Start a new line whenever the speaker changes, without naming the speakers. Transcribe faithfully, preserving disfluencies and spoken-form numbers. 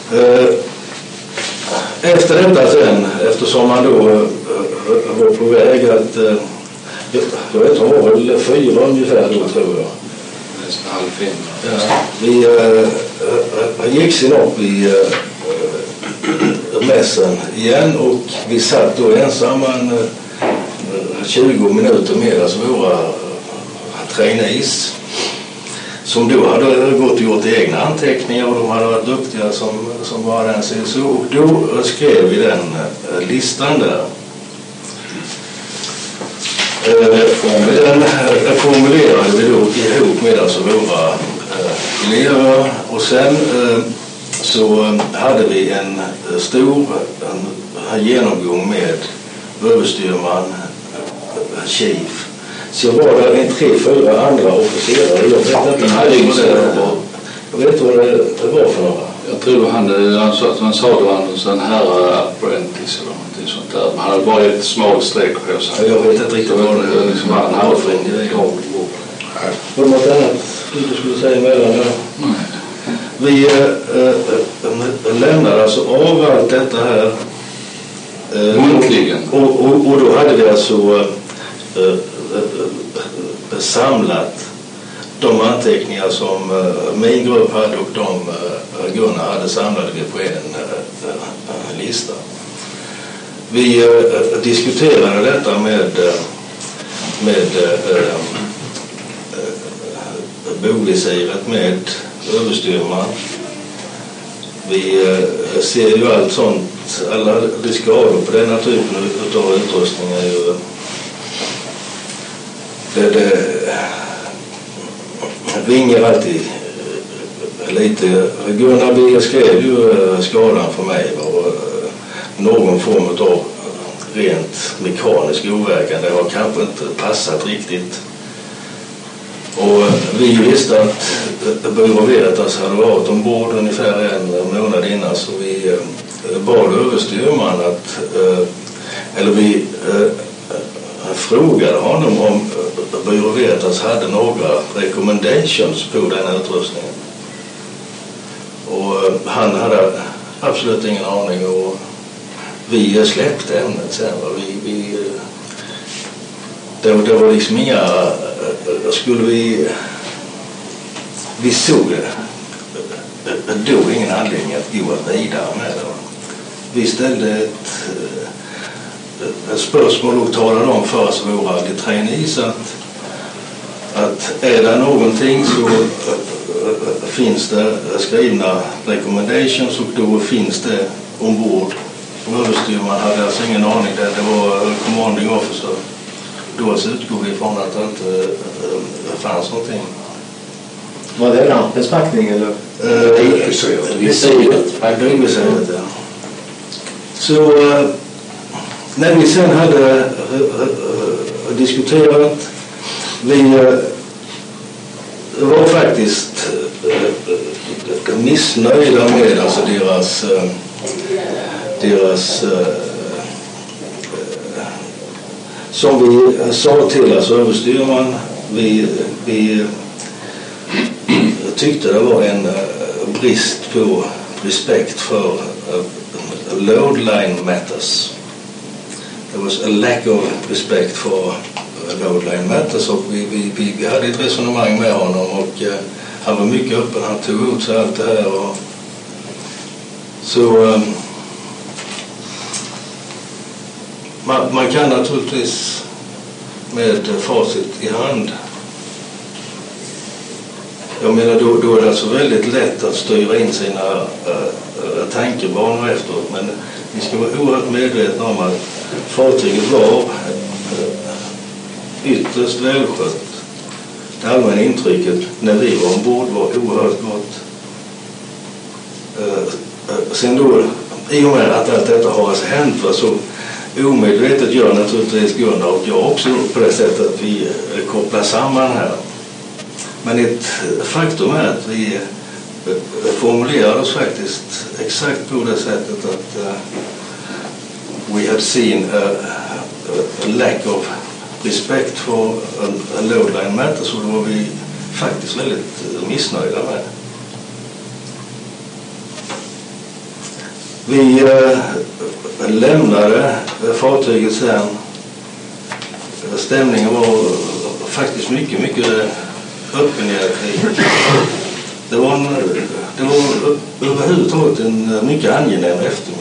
Efter detta sen, eftersom man då var på väg att, jag vet inte, var väl fyra ungefär då tror jag.
Nästan halv fem.
Ja, vi äh, gick sen upp i äh, mässen igen och vi satt då ensamma en äh, tjugo minuter med alltså våra äh, trainees som då hade gått och gjort egna anteckningar och de hade varit duktiga som, som var den så. Och då skrev vi den äh, listan där. Den formulerade vi då ihop med alltså våra äh, elever och sen äh, så hade vi en stor en, en genomgång med överstyrman äh, chief. Så var det en tre, fyra andra officerare. Jag vet inte vad det var. Jag vet vad det var för några.
Jag tror han, han, sa, han sa det var en sån här apprentice eller någonting sånt där. Man hade bara ett smalt streck på sig.
Jag vet inte riktigt vad det var. Liksom han hade för en grej. Var det något annat du skulle säga mellan det?
Nej.
Vi äh, äh, lämnade alltså av allt detta här. Äh,
Muntligen.
Och, och, och då hade vi alltså äh, äh, äh, samlat de anteckningar som uh, min grupp hade och de uh, Gunnar hade samlade vi på en uh, uh, lista. Vi uh, diskuterade detta med, uh, med uh, uh, bovisiret, med överstyrman. Vi uh, ser ju allt sånt, alla de skador på denna typen av utrustning är ju det, det ringer alltid lite. Gunnar Bill skrev ju skadan för mig var någon form av rent mekanisk overkan. Det har kanske inte passat riktigt. Och vi visste att Byrå Veritas hade varit ombord ungefär en månad innan, så vi bad överstyrman att, eller vi frågade honom om Byrå Veritas hade några recommendations på den utrustningen. Och han hade absolut ingen aning och vi släppte ämnet sen. Vi, vi, det, det var liksom inga, skulle vi, vi såg det. Då ingen anledning att gå vidare med det. Vi ställde ett ett spörsmål och talade om för oss våra trainees att, att är det någonting så äh, finns det skrivna recommendations och då finns det ombord. Överstyrman hade alltså ingen aning där, det var commanding officer. Då så utgår vi ifrån att det inte äh, fanns någonting.
Var det rampenspackning eller?
Äh, visiret. Visiret, ja. Så äh, när vi sen hade uh, uh, diskuterat, vi uh, var faktiskt uh, missnöjda med alltså deras, uh, deras uh, uh, som vi sa till oss överstyrman, vi, vi tyckte det var en uh, brist på respekt för uh, load line matters. There was a lack of respect for load line matters och vi, vi, vi, vi hade ett resonemang med honom och uh, han var mycket öppen, han tog ut sig allt det här och så um, man, man kan naturligtvis med facit i hand, jag menar då, då är det alltså väldigt lätt att styra in sina uh, uh, tankebanor efteråt, men vi ska vara oerhört medvetna om att fartyget var ytterst välskött. Det allmänna intrycket när vi var ombord var oerhört gott. Sen då, i och med att allt detta har alltså hänt, så omedvetet gör naturligtvis Gunnar och jag också på det sättet att vi kopplar samman här. Men ett faktum är att vi formulerade oss faktiskt exakt på det sättet att uh, we had seen a, a lack of respect for a, a load line matter, så då var vi faktiskt väldigt missnöjda med. Vi eh, lämnade fartyget sen. Stämningen var faktiskt mycket, mycket öppen. Det var, en, det var överhuvudtaget en mycket angenäm eftermiddag.